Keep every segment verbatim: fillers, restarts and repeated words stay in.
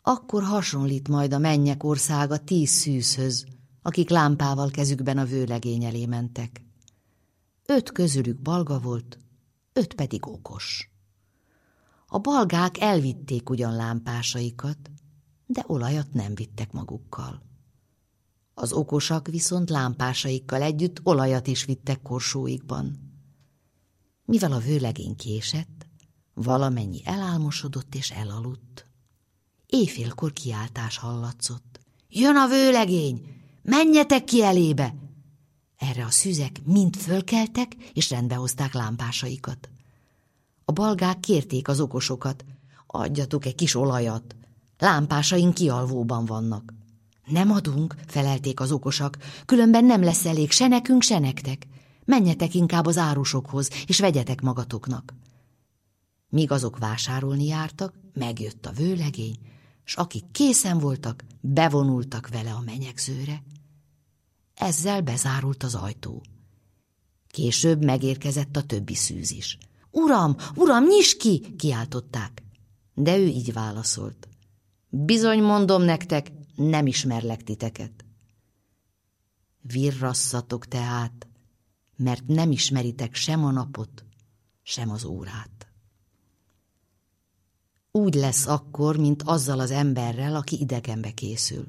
Akkor hasonlít majd a mennyek országa tíz szűzhöz, akik lámpával kezükben a vőlegény elé mentek. Öt közülük balga volt, öt pedig okos. A balgák elvitték ugyan lámpásaikat, de olajat nem vittek magukkal. Az okosak viszont lámpásaikkal együtt olajat is vittek korsóikban. Mivel a vőlegény késett, valamennyi elálmosodott és elaludt. Éjfélkor kiáltás hallatszott. Jön a vőlegény! Menjetek ki elébe! Erre a szüzek mind fölkeltek, és rendbe hozták lámpásaikat. A balgák kérték az okosokat, adjatok egy kis olajat, lámpásaink kialvóban vannak. Nem adunk, felelték az okosak, különben nem lesz elég se nekünk, se nektek. Menjetek inkább az árusokhoz, és vegyetek magatoknak. Míg azok vásárolni jártak, megjött a vőlegény, s akik készen voltak, bevonultak vele a menyegzőre. Ezzel bezárult az ajtó. Később megérkezett a többi szűz is. Uram, uram, nyisd ki! Kiáltották. De ő így válaszolt. Bizony mondom nektek, nem ismerlek titeket. Virrasszatok tehát, mert nem ismeritek sem a napot, sem az órát. Úgy lesz akkor, mint azzal az emberrel, aki idegenbe készül.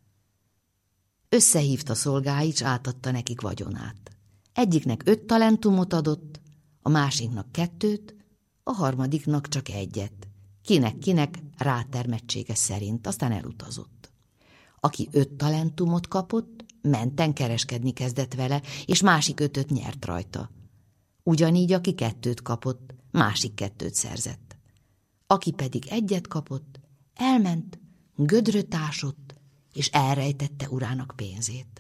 Összehívta szolgáit, s átadta nekik vagyonát. Egyiknek öt talentumot adott, a másiknak kettőt, a harmadiknak csak egyet. Kinek-kinek rátermettsége szerint, aztán elutazott. Aki öt talentumot kapott, menten kereskedni kezdett vele, és másik ötöt nyert rajta. Ugyanígy, aki kettőt kapott, másik kettőt szerzett. Aki pedig egyet kapott, elment, gödröt ásott, és elrejtette urának pénzét.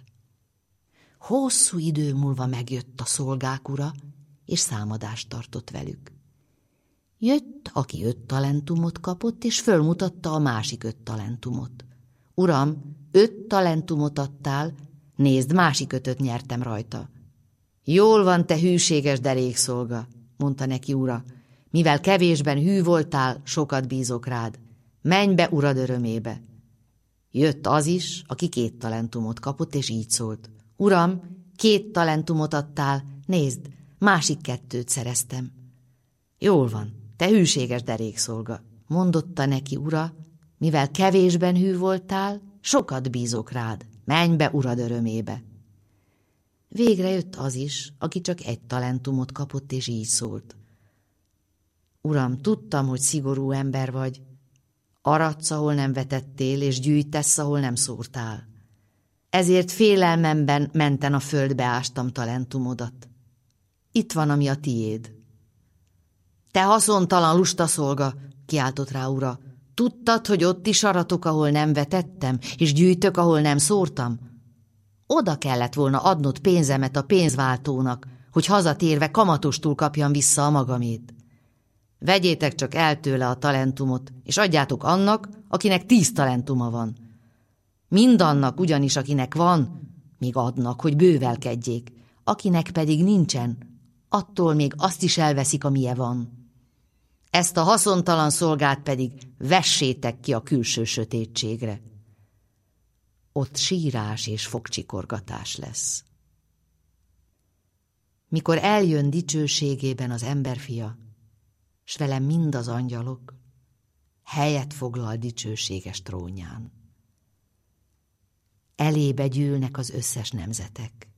Hosszú idő múlva megjött a szolgák ura, és számadást tartott velük. Jött, aki öt talentumot kapott, és fölmutatta a másik öt talentumot. Uram, öt talentumot adtál, nézd, másik ötöt nyertem rajta. Jól van, te hűséges derékszolga, mondta neki ura, mivel kevésben hű voltál, sokat bízok rád. Menj be urad örömébe. Jött az is, aki két talentumot kapott, és így szólt. Uram, két talentumot adtál, nézd, másik kettőt szereztem. Jól van, te hűséges derékszolga, mondotta neki ura, mivel kevésben hű voltál, sokat bízok rád, menj be urad örömébe. Végre jött az is, aki csak egy talentumot kapott, és így szólt. Uram, tudtam, hogy szigorú ember vagy, aradsz, ahol nem vetettél, és gyűjtesz, ahol nem szórtál. Ezért félelmemben menten a földbe ástam talentumodat. Itt van, ami a tiéd. Te haszontalan lusta szolga, kiáltott rá ura, tudtad, hogy ott is aratok, ahol nem vetettem, és gyűjtök, ahol nem szórtam? Oda kellett volna adnod pénzemet a pénzváltónak, hogy hazatérve kamatostul kapjam vissza a magamét. Vegyétek csak el tőle a talentumot, és adjátok annak, akinek tíz talentuma van. Mindannak ugyanis, akinek van, még adnak, hogy bővelkedjék, akinek pedig nincsen, attól még azt is elveszik, amilye van. Ezt a haszontalan szolgát pedig vessétek ki a külső sötétségre. Ott sírás és fogcsikorgatás lesz. Mikor eljön dicsőségében az emberfia, s vele mind az angyalok, helyet foglal dicsőséges trónján. Elébe gyűlnek az összes nemzetek.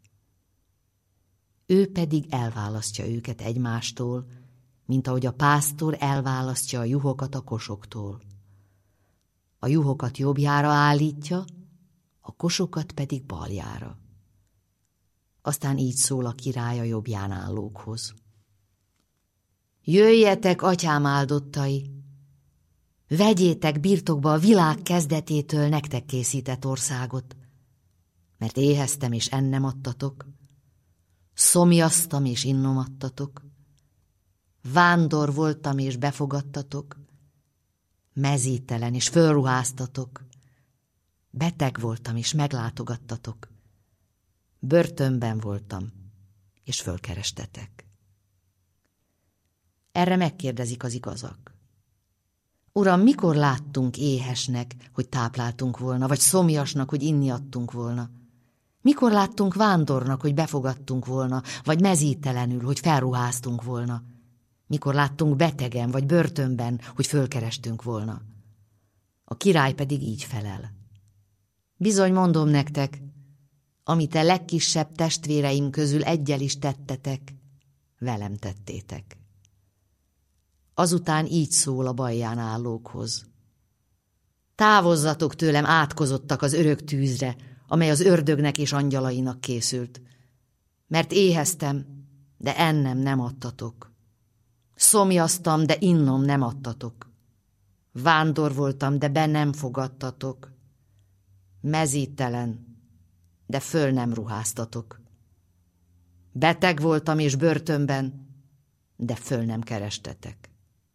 Ő pedig elválasztja őket egymástól, mint ahogy a pásztor elválasztja a juhokat a kosoktól. A juhokat jobbjára állítja, a kosokat pedig baljára. Aztán így szól a király a jobbján állókhoz. Jöjjetek, atyám áldottai! Vegyétek birtokba a világ kezdetétől nektek készített országot, mert éheztem és ennem adtatok, szomjaztam és innom adtatok, vándor voltam és befogadtatok, mezítelen és fölruháztatok, beteg voltam és meglátogattatok, börtönben voltam és fölkerestetek. Erre megkérdezik az igazak. Uram, mikor láttunk éhesnek, hogy tápláltunk volna, vagy szomjasnak, hogy inni adtunk volna? Mikor láttunk vándornak, hogy befogadtunk volna, vagy mezítelenül, hogy felruháztunk volna? Mikor láttunk betegen, vagy börtönben, hogy fölkerestünk volna? A király pedig így felel. Bizony mondom nektek, amit a legkisebb testvéreim közül eggyel is tettetek, velem tettétek. Azután így szól a balján állókhoz. Távozzatok tőlem, átkozottak az örök tűzre, amely az ördögnek és angyalainak készült. Mert éheztem, de ennem nem adtatok. Szomjaztam, de innom nem adtatok. Vándor voltam, de be nem fogadtatok. Mezítelen, de föl nem ruháztatok. Beteg voltam és börtönben, de föl nem kerestetek.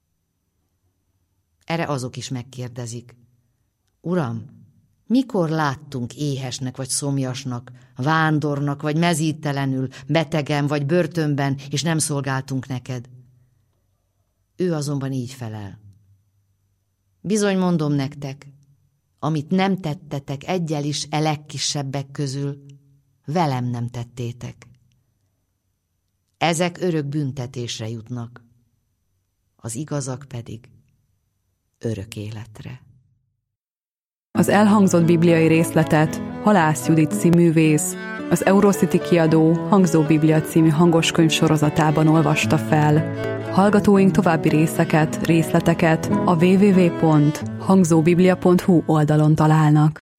Erre azok is megkérdezik. Uram, mikor láttunk éhesnek vagy szomjasnak, vándornak vagy mezítelenül, betegen vagy börtönben, és nem szolgáltunk neked? Ő azonban így felel. Bizony mondom nektek, amit nem tettetek egyel is e legkisebbek közül, velem nem tettétek. Ezek örök büntetésre jutnak, az igazak pedig örök életre. Az elhangzott bibliai részletet Halász Judit színművész, az Eurocity kiadó Hangzó Biblia című hangoskönyv sorozatában olvasta fel. Hallgatóink további részeket, részleteket a double-u double-u double-u pont hangzóbiblia pont hu oldalon találnak.